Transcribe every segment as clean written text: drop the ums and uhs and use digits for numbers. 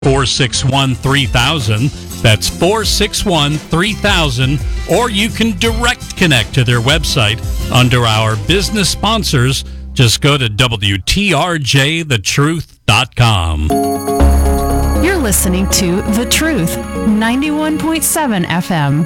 461-3000. That's 461-3000. Or you can direct connect to their website under our business sponsors. Just go to WTRJTheTruth.com. You're listening to The Truth, 91.7 FM.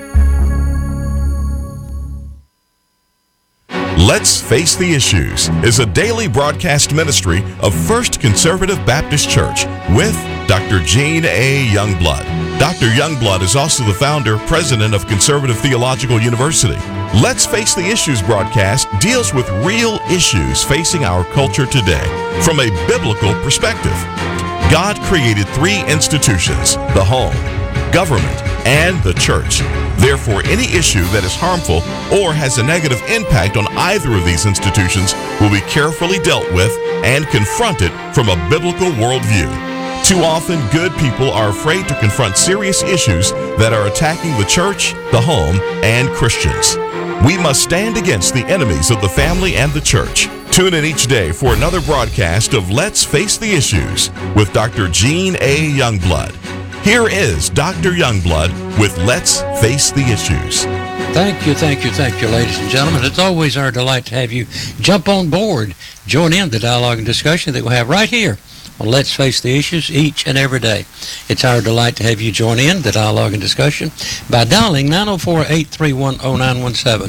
Let's Face the Issues is a daily broadcast ministry of First Conservative Baptist Church with Dr. Gene A. Youngblood. Dr. Youngblood is also the founder, president of Conservative Theological University. Let's Face the Issues broadcast deals with real issues facing our culture today from a biblical perspective. God created three institutions: the home, government, and the church. Therefore, any issue that is harmful or has a negative impact on either of these institutions will be carefully dealt with and confronted from a biblical worldview. Too often, good people are afraid to confront serious issues that are attacking the church, the home, and Christians. We must stand against the enemies of the family and the church. Tune in each day for another broadcast of Let's Face the Issues with Dr. Gene A. Youngblood. Here is Dr. Youngblood with Let's Face the Issues. Thank you, ladies and gentlemen. It's always our delight to have you jump on board, join in the dialogue and discussion that we have right here on Let's Face the Issues each and every day. It's our delight to have you join in the dialogue and discussion by dialing 904-831-0917.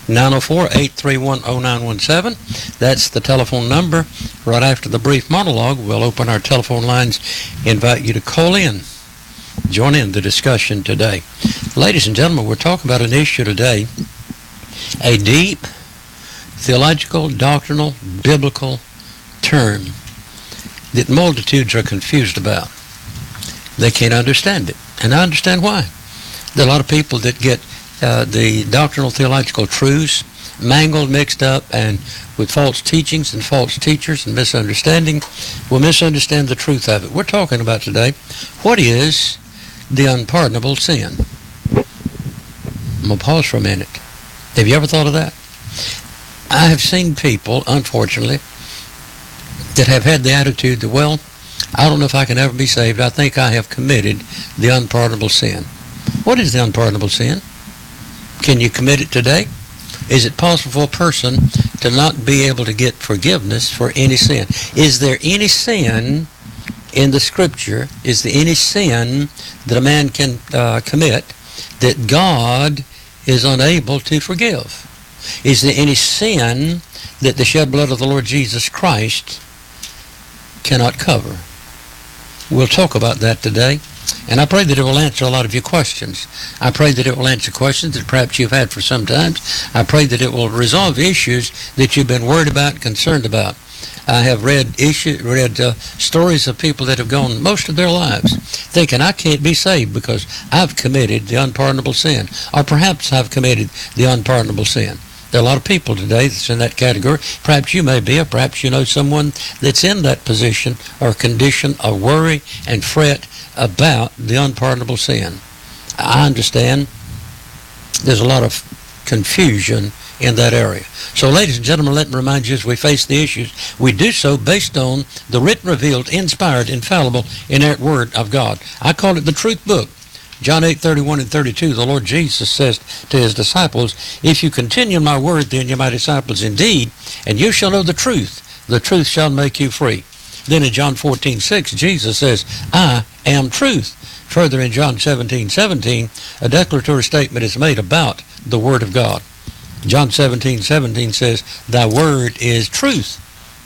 904-831-0917. That's the telephone number. Right after the brief monologue, we'll open our telephone lines, invite you to call in. Join in the discussion today. Ladies and gentlemen, we're talking about an issue today, a deep theological, doctrinal, biblical term that multitudes are confused about. They can't understand it, and I understand why. There are a lot of people that get the doctrinal theological truths mangled, mixed up, and with false teachings and false teachers and misunderstanding, will misunderstand the truth of it. We're talking about today, what is the unpardonable sin? I'm going to pause for a minute. Have you ever thought of that? I have seen people, unfortunately, that have had the attitude that, well, I don't know if I can ever be saved. I think I have committed the unpardonable sin. What is the unpardonable sin? Can you commit it today? Is it possible for a person to not be able to get forgiveness for any sin? Is there any sin in the Scripture? Is there any sin that a man can commit that God is unable to forgive? Is there any sin that the shed blood of the Lord Jesus Christ cannot cover? We'll talk about that today, and I pray that it will answer a lot of your questions. I pray that it will answer questions that perhaps you've had for some time. I pray that it will resolve issues that you've been worried about and concerned about. I have read stories of people that have gone most of their lives thinking, I can't be saved because I've committed the unpardonable sin, or perhaps I've committed the unpardonable sin. There are a lot of people today that's in that category. Perhaps you may be, or perhaps you know someone that's in that position or condition of worry and fret about the unpardonable sin. I understand there's a lot of confusion in that area. So, ladies and gentlemen, let me remind you, as we face the issues, we do so based on the written, revealed, inspired, infallible, inerrant Word of God. I call it the Truth Book. John 8:31 and 32, the Lord Jesus says to his disciples, if you continue in my word, then you're my disciples indeed, and you shall know the truth shall make you free. Then in John 14:6, Jesus says, I am truth. Further in John 17:17, a declaratory statement is made about the Word of God. John 17:17 says, thy word is truth.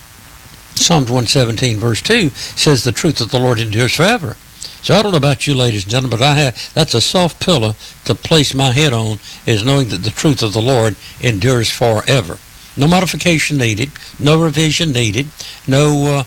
Psalms 117 verse 2 says the truth of the Lord endures forever. So I don't know about you, ladies and gentlemen, but that's a soft pillow to place my head on, is knowing that the truth of the Lord endures forever. No modification needed, no revision needed, no,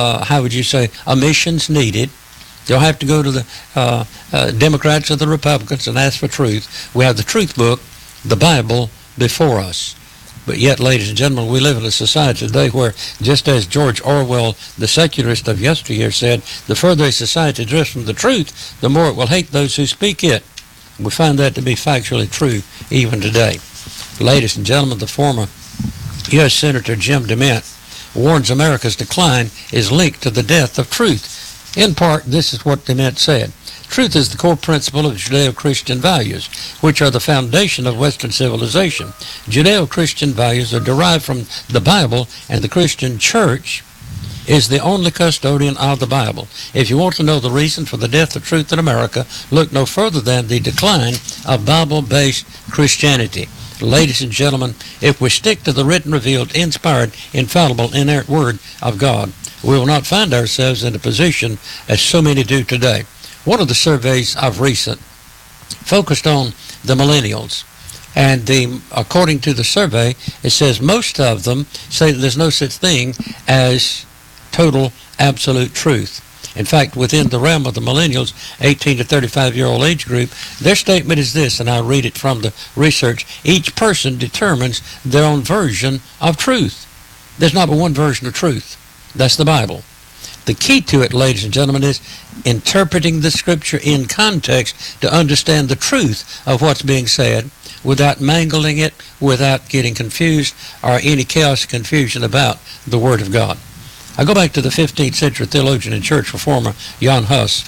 omissions needed. You'll have to go to the Democrats or the Republicans and ask for truth. We have the Truth Book, the Bible, before us. But yet, ladies and gentlemen, we live in a society today where, just as George Orwell, the secularist of yesteryear, said, the further a society drifts from the truth, the more it will hate those who speak it. We find that to be factually true even today. Ladies and gentlemen, the former U.S. Senator Jim DeMint warns America's decline is linked to the death of truth. In part, this is what the men said. Truth is the core principle of Judeo-Christian values, which are the foundation of Western civilization. Judeo-Christian values are derived from the Bible, and the Christian church is the only custodian of the Bible. If you want to know the reason for the death of truth in America, look no further than the decline of Bible-based Christianity. Ladies and gentlemen, if we stick to the written, revealed, inspired, infallible, inerrant Word of God, we will not find ourselves in a position as so many do today. One of the surveys of recent focused on the millennials. And according to the survey, it says most of them say that there's no such thing as total, absolute truth. In fact, within the realm of the millennials, 18 to 35-year-old age group, their statement is this, and I'll read it from the research. Each person determines their own version of truth. There's not but one version of truth. That's the Bible. The key to it, ladies and gentlemen, is interpreting the Scripture in context to understand the truth of what's being said without mangling it, without getting confused or any chaos or confusion about the Word of God. I go back to the 15th century theologian and church reformer, Jan Hus.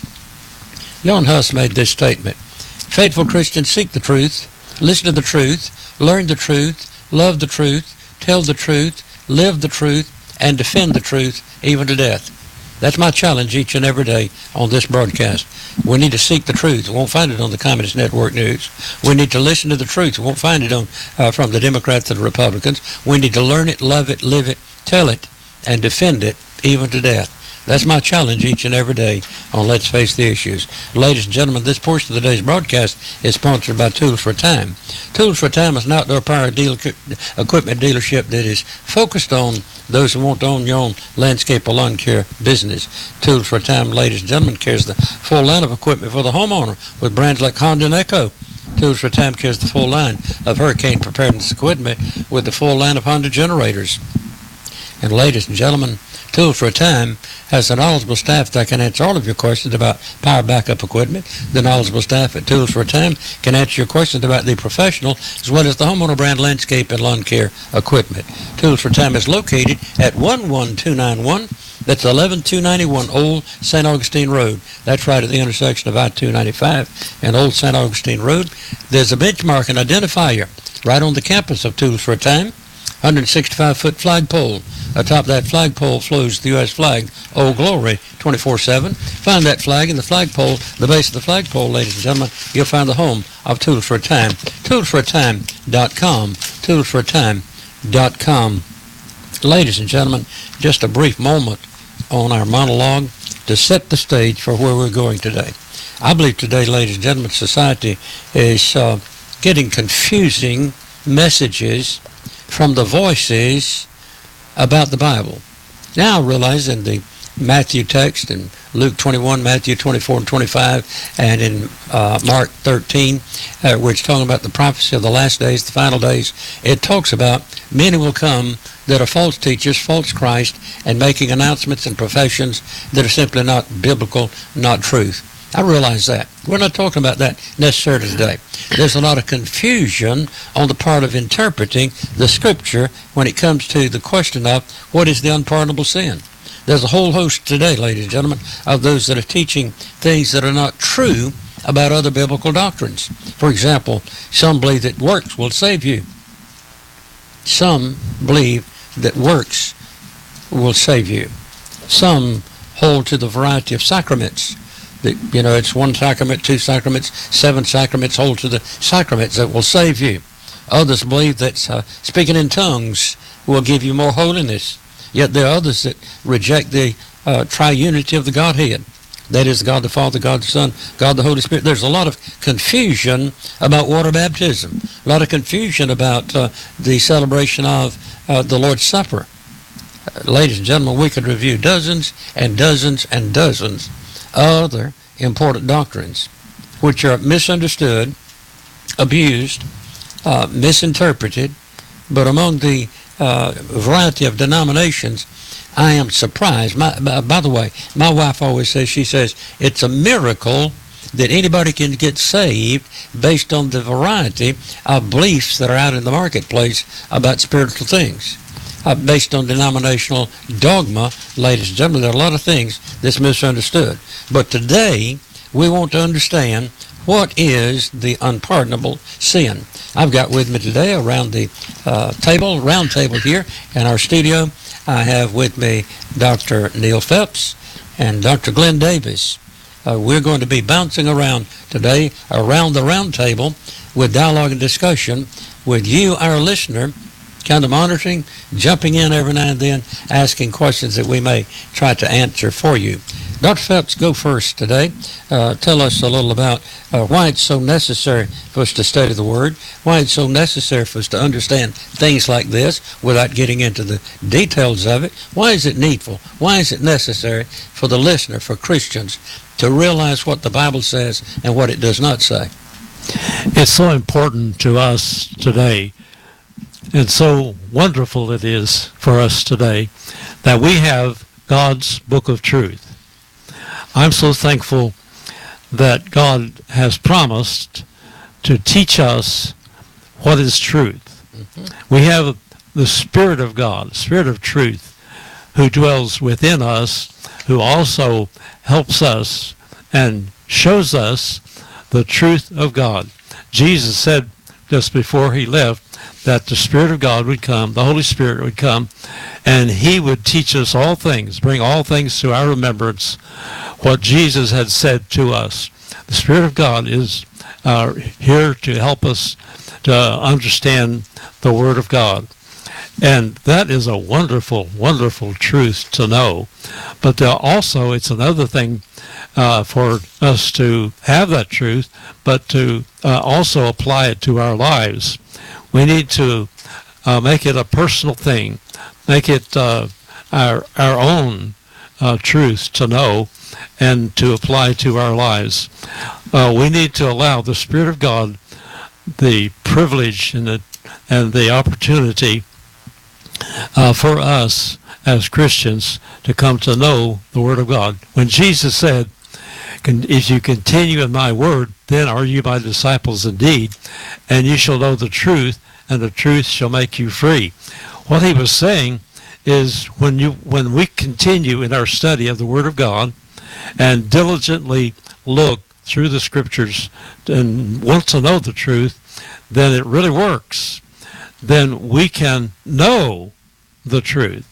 Jan Hus made this statement: faithful Christians seek the truth, listen to the truth, learn the truth, love the truth, tell the truth, live the truth, and defend the truth even to death. That's my challenge each and every day on this broadcast. We need to seek the truth. We won't find it on the Communist Network News. We need to listen to the truth. We won't find it from the Democrats and the Republicans. We need to learn it, love it, live it, tell it, and defend it even to death. That's my challenge each and every day on Let's Face the Issues. Ladies and gentlemen, this portion of today's broadcast is sponsored by Tools for a Time. Tools for a Time is an outdoor power equipment dealership that is focused on those who want to own your own landscape or lawn care business. Tools for a Time, ladies and gentlemen, carries the full line of equipment for the homeowner with brands like Honda and Echo. Tools for a Time carries the full line of hurricane preparedness equipment with the full line of Honda generators. And ladies and gentlemen, Tools for a Time has a knowledgeable staff that can answer all of your questions about power backup equipment. The knowledgeable staff at Tools for a Time can answer your questions about the professional as well as the homeowner brand landscape and lawn care equipment. Tools for a Time is located at 11291. That's 11291 Old St. Augustine Road. That's right at the intersection of I-295 and Old St. Augustine Road. There's a benchmark and identifier right on the campus of Tools for a Time. 165-foot flagpole. Atop that flagpole flows the U.S. flag, Old Glory, 24/7. Find that flag in the flagpole, the base of the flagpole, ladies and gentlemen. You'll find the home of Tools for a Time. ToolsForATime.com. ToolsForATime.com. Ladies and gentlemen, just a brief moment on our monologue to set the stage for where we're going today. I believe today, ladies and gentlemen, society is getting confusing messages from the voices about the Bible. Now I realize in the Matthew text, in Luke 21, Matthew 24 and 25, and in Mark 13, where it's talking about the prophecy of the last days, the final days, it talks about many will come that are false teachers, false Christ, and making announcements and professions that are simply not biblical, not truth. I realize that. We're not talking about that necessarily today. There's a lot of confusion on the part of interpreting the Scripture when it comes to the question of what is the unpardonable sin. There's a whole host today, ladies and gentlemen, of those that are teaching things that are not true about other biblical doctrines. For example, some believe that works will save you. Some believe that works will save you. Some hold to the variety of sacraments. It's one sacrament, two sacraments, 7 sacraments, hold to the sacraments that will save you. Others believe that speaking in tongues will give you more holiness. Yet there are others that reject the triunity of the Godhead. That is God the Father, God the Son, God the Holy Spirit. There's a lot of confusion about water baptism, a lot of confusion about the celebration of the Lord's Supper. Ladies and gentlemen, we could review dozens and dozens and dozens other important doctrines which are misunderstood, abused, misinterpreted, but among the variety of denominations, I am surprised. By the way, my wife always says, she says, it's a miracle that anybody can get saved based on the variety of beliefs that are out in the marketplace about spiritual things. based on denominational dogma. Ladies and gentlemen, there are a lot of things that's misunderstood. But today, we want to understand what is the unpardonable sin. I've got with me today around the round table here in our studio, I have with me Dr. Neil Phelps and Dr. Glenn Davis. We're going to be bouncing around today around the round table with dialogue and discussion with you, our listener, kind of monitoring, jumping in every now and then, asking questions that we may try to answer for you. Dr. Phelps, go first today. Tell us a little about why it's so necessary for us to study the Word, why it's so necessary for us to understand things like this without getting into the details of it. Why is it needful? Why is it necessary for the listener, for Christians, to realize what the Bible says and what it does not say? It's so important to us today, and so wonderful it is for us today that we have God's book of truth. I'm so thankful that God has promised to teach us what is truth. Mm-hmm. We have the Spirit of God, Spirit of truth, who dwells within us, who also helps us and shows us the truth of God. Jesus said just before he left that the Spirit of God would come, the Holy Spirit would come, and he would teach us all things, bring all things to our remembrance, what Jesus had said to us. The Spirit of God is here to help us to understand the Word of God. And that is a wonderful, wonderful truth to know. But also it's another thing for us to have that truth, but to also apply it to our lives. We need to make it a personal thing, make it our own truth to know and to apply to our lives. We need to allow the Spirit of God the privilege and the opportunity for us as Christians to come to know the Word of God. When Jesus said, if you continue in my word, then are you my disciples indeed, and you shall know the truth, and the truth shall make you free. What he was saying is when we continue in our study of the Word of God and diligently look through the Scriptures and want to know the truth, then it really works. Then we can know the truth.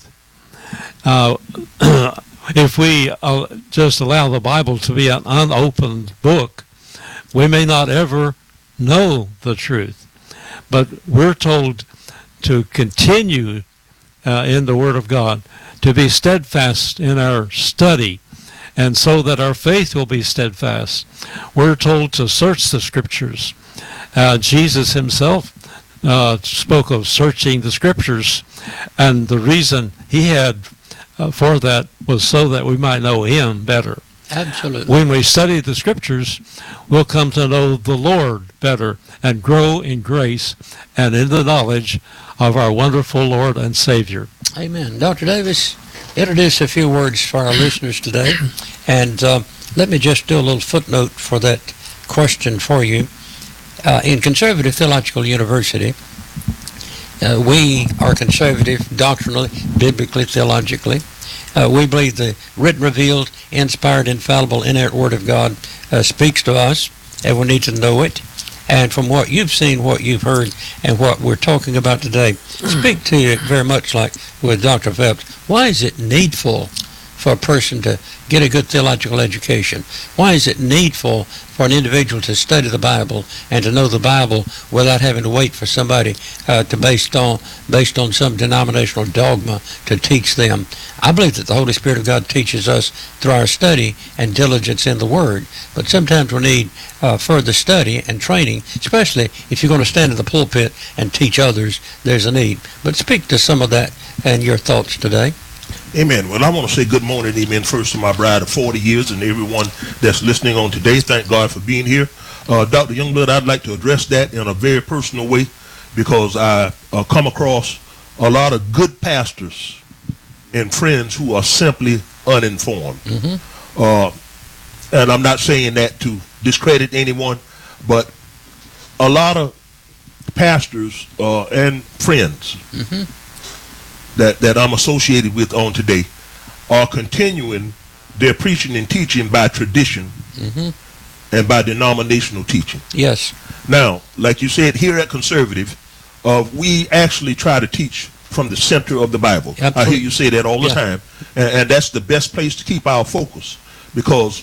If we just allow the Bible to be an unopened book, we may not ever know the truth. But we're told to continue in the Word of God, to be steadfast in our study, and so that our faith will be steadfast. We're told to search the Scriptures. Jesus himself spoke of searching the Scriptures, and the reason he had for that was so that we might know him better. Absolutely. When we study the Scriptures, we'll come to know the Lord better and grow in grace and in the knowledge of our wonderful Lord and Savior. Amen. Dr. Davis, introduce a few words for our listeners today, and let me just do a little footnote for that question for you. In Conservative Theological University, we are conservative doctrinally, biblically, theologically. We believe the written, revealed, inspired, infallible, inerrant Word of God speaks to us, and we need to know it. And from what you've seen, what you've heard, and what we're talking about today, speak to you very much like with Dr. Phelps. Why is it needful for a person to get a good theological education? Why is it needful for an individual to study the Bible and to know the Bible without having to wait for somebody to based on some denominational dogma to teach them? I believe that the Holy Spirit of God teaches us through our study and diligence in the Word, but sometimes we need further study and training, especially if you're going to stand in the pulpit and teach others. There's a need. But speak to some of that and your thoughts today. Amen. Well, I want to say good morning, amen, first to my bride of 40 years and everyone that's listening on today. Thank God for being here. Dr. Youngblood, I'd like to address that in a very personal way because I come across a lot of good pastors and friends who are simply uninformed. Mm-hmm. And I'm not saying that to discredit anyone, but a lot of pastors and friends that I'm associated with on today are continuing their preaching and teaching by tradition and by denominational teaching. Yes. Now, like you said, here at Conservative, we actually try to teach from the center of the Bible. Absolutely. I hear you say that all the time, and that's the best place to keep our focus, because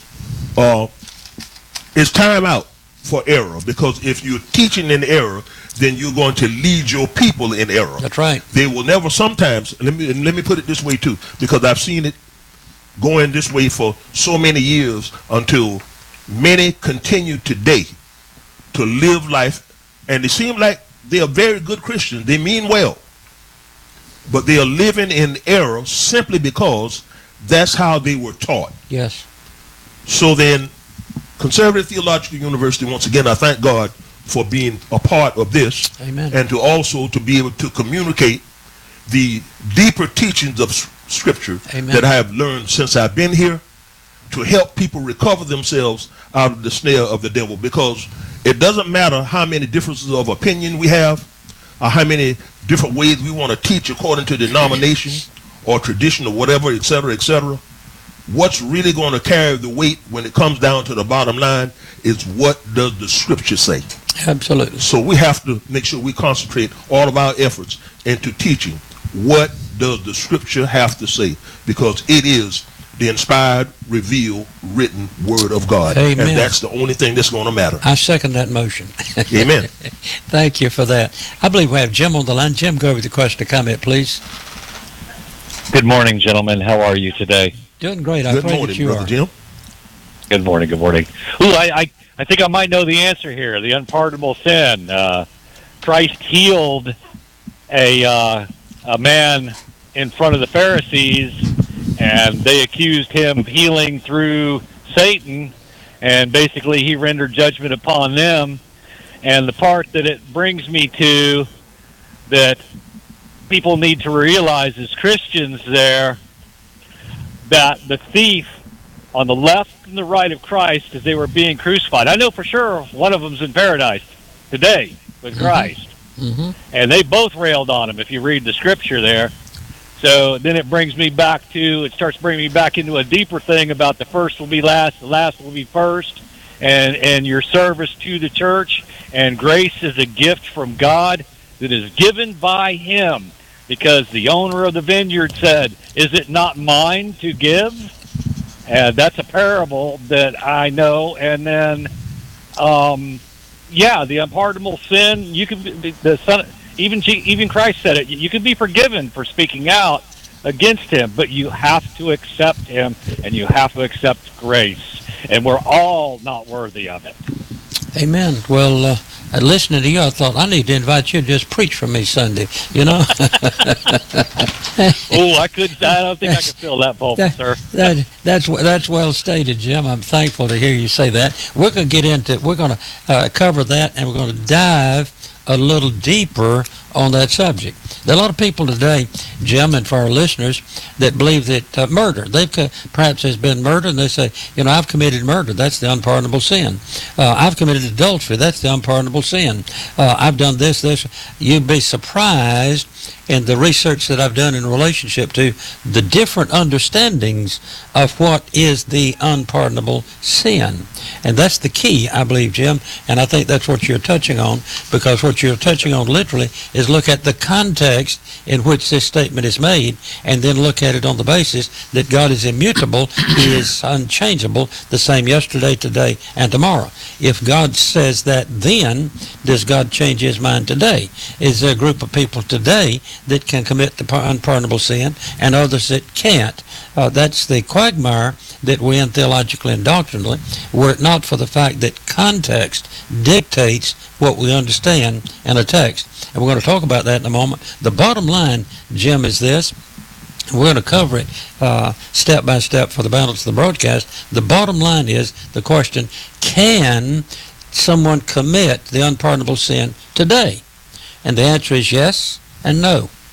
it's time out for error, because if you're teaching in error, then you're going to lead your people in error. That's right. They will never, sometimes, let me put it this way too, because I've seen it going this way for so many years until many continue today to live life, and they seem like they are very good Christians. They mean well, but they are living in error simply because that's how they were taught. Yes. So then, Conservative Theological University, once again, I thank God for being a part of this. Amen. And to also to be able to communicate the deeper teachings of Scripture Amen. that I have learned since I've been here, to help people recover themselves out of the snare of the devil. Because it doesn't matter how many differences of opinion we have, or how many different ways we want to teach according to denomination or tradition or whatever, etc., etc. What's really going to carry the weight when it comes down to the bottom line is what does the Scripture say. Absolutely. So we have to make sure we concentrate all of our efforts into teaching what does the Scripture have to say, because it is the inspired, revealed, written Word of God. Amen. And that's the only thing that's going to matter. I second that motion. Amen. Thank you for that. I believe we have Jim on the line. Jim, go over the question or comment, please. Good morning, gentlemen. How are you today? Doing great. I Good pray morning, that you Brother are. Jim. Good morning. Good morning. Ooh, I think I might know the answer here. The unpardonable sin. Christ healed a man in front of the Pharisees, and they accused him of healing through Satan, and basically he rendered judgment upon them. And the part that it brings me to that people need to realize as Christians there, that the thief on the left and the right of Christ, as they were being crucified, I know for sure one of them's in paradise today with Christ. And they both railed on him if you read the scripture there. So then it starts bringing me back into a deeper thing about the first will be last, the last will be first, and your service to the church. And grace is a gift from God that is given by him, because the owner of the vineyard said, "Is it not mine to give?" And that's a parable that I know. And then, the unpardonable sin, you can be the son. Even Christ said it. You can be forgiven for speaking out against him, but you have to accept him, and you have to accept grace. And we're all not worthy of it. Amen. Well, listening to you, I thought I need to invite you to just preach for me Sunday. You know. Oh, I don't think I could fill that pulpit, sir. That's well stated, Jim. I'm thankful to hear you say that. We're going to cover that, and we're going to dive a little deeper on that subject. There are a lot of people today, Jim, and for our listeners, that believe that murder, perhaps there's been murder, and they say, I've committed murder. That's the unpardonable sin. I've committed adultery. That's the unpardonable sin. I've done this. You'd be surprised in the research that I've done in relationship to the different understandings of what is the unpardonable sin. And that's the key, I believe, Jim, and I think that's what you're touching on, because what you're touching on literally is look at the context in which this statement is made, and then look at it on the basis that God is immutable, he is unchangeable, the same yesterday, today, and tomorrow. If God says that, then does God change his mind today? Is there a group of people today that can commit the unpardonable sin and others that can't? That's the quagmire that we're in theologically and doctrinally, were it not for the fact that context dictates what we understand in a text. And we're going to talk about that in a moment. The bottom line, Jim, is this. We're going to cover it step by step for the balance of the broadcast. The bottom line is the question, can someone commit the unpardonable sin today? And the answer is yes and no.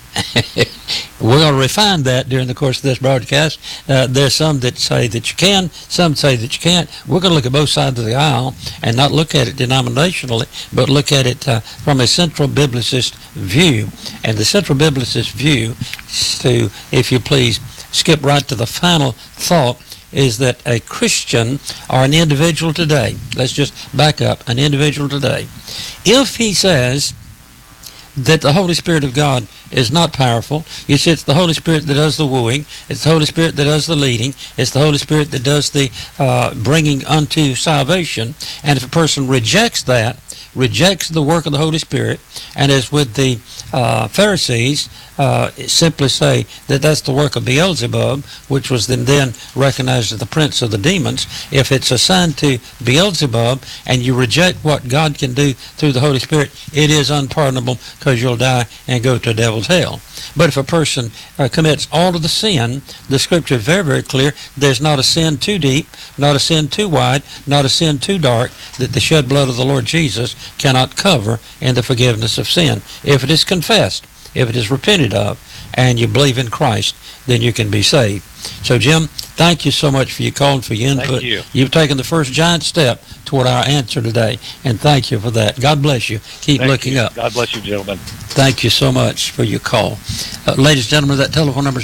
We're going to refine that during the course of this broadcast. There's some that say that you can, some say that you can't. We're going to look at both sides of the aisle and not look at it denominationally, but look at it from a central biblicist view. And the central biblicist view is to, if you please, skip right to the final thought, is that a Christian or an individual today, let's just back up, an individual today, if he says that the Holy Spirit of God is not powerful, you see it's the Holy Spirit that does the wooing, it's the Holy Spirit that does the leading, it's the Holy Spirit that does the bringing unto salvation, and if a person rejects that, rejects the work of the Holy Spirit, and as with the Pharisees, simply say that that's the work of Beelzebub, which was then recognized as the prince of the demons. If it's assigned to Beelzebub and you reject what God can do through the Holy Spirit, it is unpardonable because you'll die and go to a devil's hell. But if a person commits all of the sin, the Scripture is very, very clear, there's not a sin too deep, not a sin too wide, not a sin too dark, that the shed blood of the Lord Jesus cannot cover in the forgiveness of sin. If it is confessed, if it is repented of, and you believe in Christ, then you can be saved. So, Jim, thank you so much for your call and for your input. Thank you. You've taken the first giant step toward our answer today, and thank you for that. God bless you. Keep looking up. God bless you, gentlemen. Thank you so much for your call. Ladies and gentlemen, that telephone number is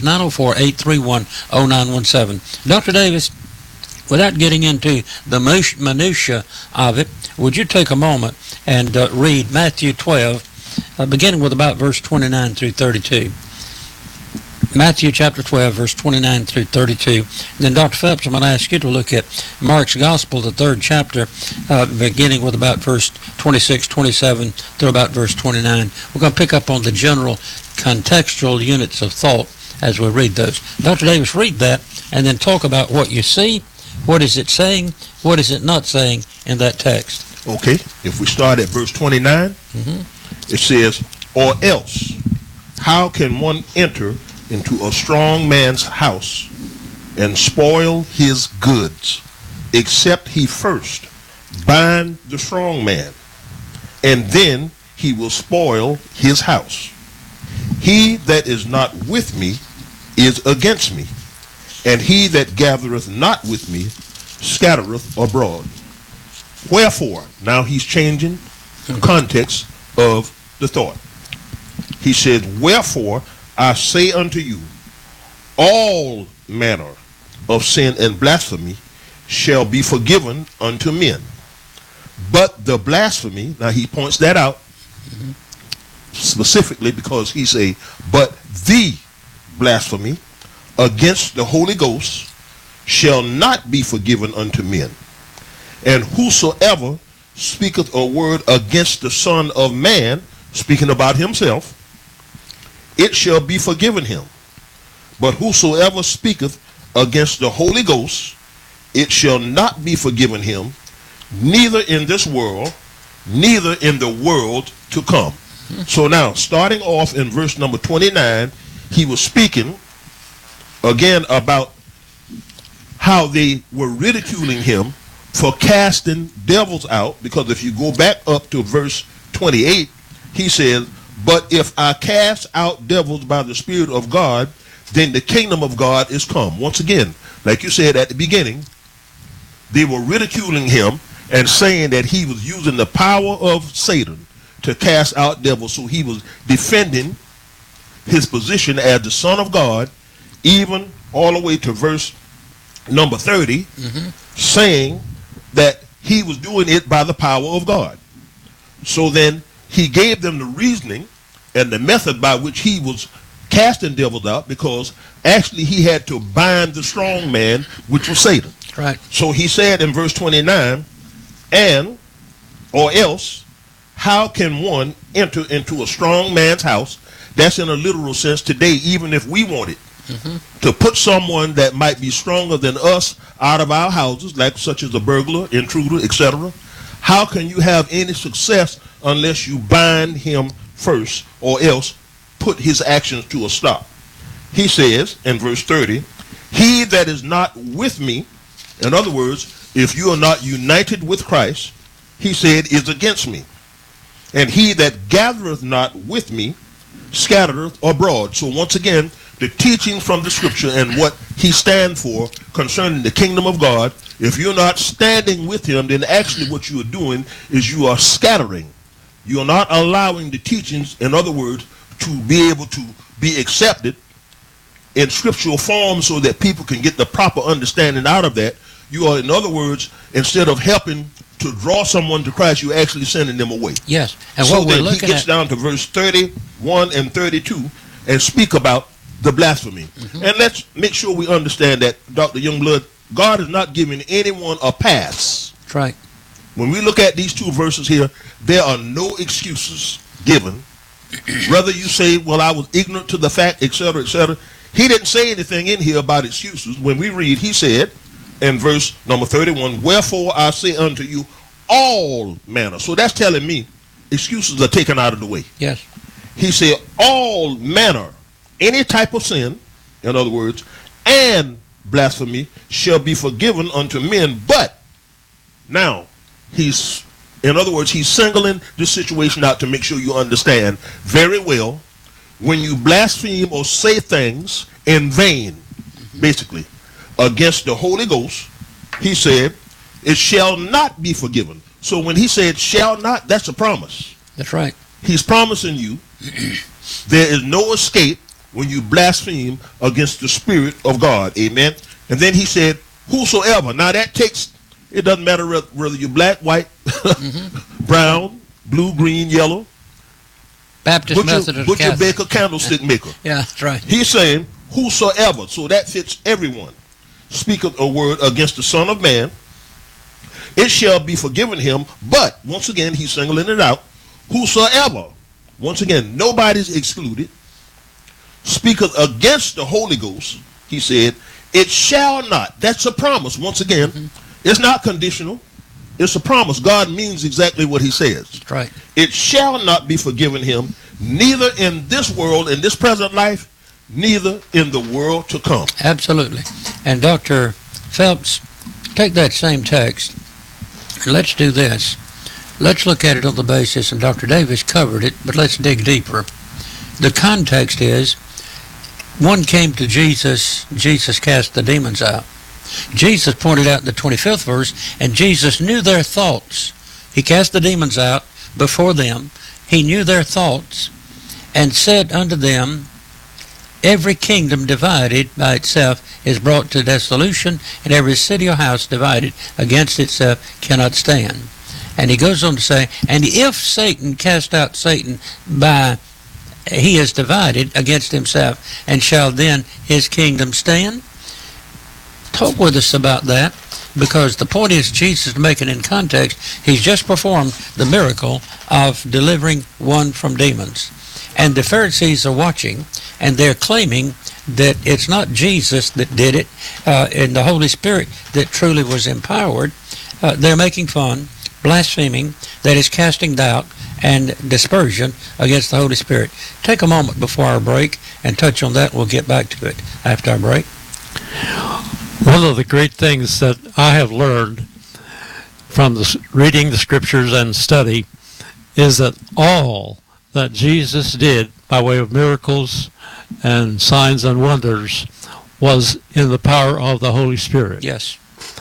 904-831-0917. Dr. Davis, without getting into the minutia of it, would you take a moment and read Matthew 12, beginning with about verse 29 through 32. Matthew chapter 12, verse 29 through 32. Then, Dr. Phelps, I'm going to ask you to look at Mark's Gospel, the 3rd chapter, beginning with about verse 26, 27 through about verse 29. We're going to pick up on the general contextual units of thought as we read those. Dr. Davis, read that and then talk about what you see, what is it saying, what is it not saying in that text. Okay, if we start at verse 29, it says, or else, how can one enter into a strong man's house and spoil his goods, except he first bind the strong man, and then he will spoil his house. He that is not with me is against me, and he that gathereth not with me scattereth abroad. Wherefore, now he's changing the context of the thought. He said, wherefore I say unto you, all manner of sin and blasphemy shall be forgiven unto men. But the blasphemy, now he points that out specifically because he say, but the blasphemy against the Holy Ghost shall not be forgiven unto men. And whosoever speaketh a word against the Son of Man, speaking about himself, it shall be forgiven him. But whosoever speaketh against the Holy Ghost, it shall not be forgiven him, neither in this world, neither in the world to come. So now, starting off in verse number 29, he was speaking again about how they were ridiculing him for casting devils out, because if you go back up to verse 28, he says, but if I cast out devils by the Spirit of God, then the kingdom of God is come. Once again, like you said at the beginning, they were ridiculing him and saying that he was using the power of Satan to cast out devils. So he was defending his position as the Son of God, even all the way to verse number 30, saying that he was doing it by the power of God. So then he gave them the reasoning and the method by which he was casting devils out, because actually he had to bind the strong man, which was Satan. Right. So he said in verse 29, and, or else, how can one enter into a strong man's house? That's in a literal sense today, even if we wanted to put someone that might be stronger than us out of our houses, like such as a burglar, intruder, etc. How can you have any success unless you bind him first, or else put his actions to a stop? He says in verse 30, he that is not with me, in other words, if you are not united with Christ, he said, is against me. And he that gathereth not with me scattereth abroad. So once again, the teaching from the scripture and what he stands for concerning the kingdom of God, if you're not standing with him, then actually what you are doing is you are scattering. You are not allowing the teachings, in other words, to be able to be accepted in scriptural form so that people can get the proper understanding out of that. You are, in other words, instead of helping to draw someone to Christ, you're actually sending them away. Yes. And so what we're then looking he gets at down to verse 31 and 32 and speak about the blasphemy. And let's make sure we understand that, Dr. Youngblood, God is not giving anyone a pass. That's right. When we look at these two verses here, there are no excuses given. Whether you say, well, I was ignorant to the fact, etc., etc. He didn't say anything in here about excuses. When we read, he said in verse number 31, wherefore I say unto you all manner. So that's telling me excuses are taken out of the way. Yes. He said all manner, any type of sin, in other words, and blasphemy shall be forgiven unto men. But now he's, in other words, he's singling this situation out to make sure you understand very well. When you blaspheme or say things in vain, basically, against the Holy Ghost, he said, it shall not be forgiven. So when he said shall not, that's a promise. That's right. He's promising you there is no escape when you blaspheme against the Spirit of God. Amen. And then he said, whosoever. Now that takes, it doesn't matter whether you're black, white, brown, blue, green, yellow, Baptist, Methodist, butcher, Catholic. baker, candlestick maker. Yeah, that's right. He's saying whosoever. So that fits everyone. Speaketh a word against the Son of Man, it shall be forgiven him. But once again, he's singling it out. Whosoever. Once again, nobody's excluded. Speaketh against the Holy Ghost, he said, it shall not. That's a promise. Once again, it's not conditional. It's a promise. God means exactly what he says. That's right. It shall not be forgiven him, neither in this world, in this present life, neither in the world to come. Absolutely. And Dr. Phelps, take that same text. Let's do this. Let's look at it on the basis, and Dr. Davis covered it, but let's dig deeper. The context is, one came to Jesus, Jesus cast the demons out. Jesus pointed out in the 25th verse, and Jesus knew their thoughts. He cast the demons out before them. He knew their thoughts, and said unto them, every kingdom divided by itself is brought to dissolution, and every city or house divided against itself cannot stand. And he goes on to say, and if Satan cast out Satan he is divided against himself, and shall then his kingdom stand? Talk with us about that, because the point is Jesus is making in context. He's just performed the miracle of delivering one from demons. And the Pharisees are watching, and they're claiming that it's not Jesus that did it, and the Holy Spirit that truly was empowered. They're making fun, blaspheming, that is casting doubt and dispersion against the Holy Spirit. Take a moment before our break and touch on that. We'll get back to it after our break. One of the great things that I have learned from reading the scriptures and study is that all that Jesus did by way of miracles and signs and wonders was in the power of the Holy Spirit. Yes.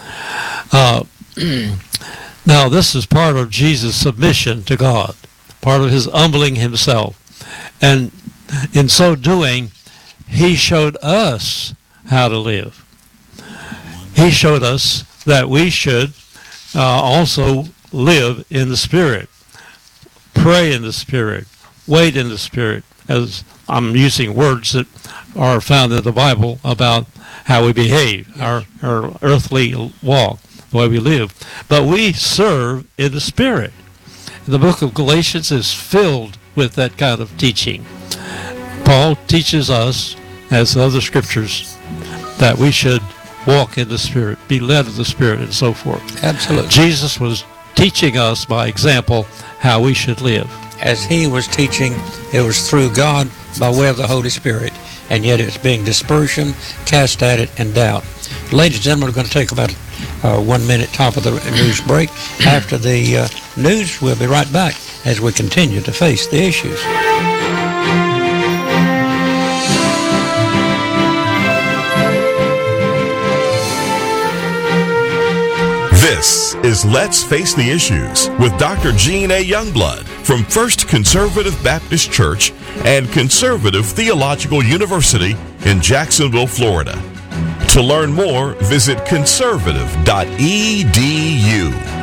Now, this is part of Jesus' submission to God, part of his humbling himself. And in so doing, he showed us how to live. He showed us that we should also live in the Spirit, pray in the Spirit, wait in the Spirit, as I'm using words that are found in the Bible about how we behave, our earthly walk, the way we live. But we serve in the Spirit. The book of Galatians is filled with that kind of teaching. Paul teaches us, as other scriptures, that we should walk in the Spirit, be led of the Spirit, and so forth. Absolutely. Jesus was teaching us by example how we should live. As he was teaching, it was through God by way of the Holy Spirit, and yet it's being dispersion, cast at it, and doubt. Ladies and gentlemen, we're going to take about 1 minute top of the news break. After the news, we'll be right back as we continue to face the issues. This is Let's Face the Issues with Dr. Gene A. Youngblood from First Conservative Baptist Church and Conservative Theological University in Jacksonville, Florida. To learn more, visit conservative.edu.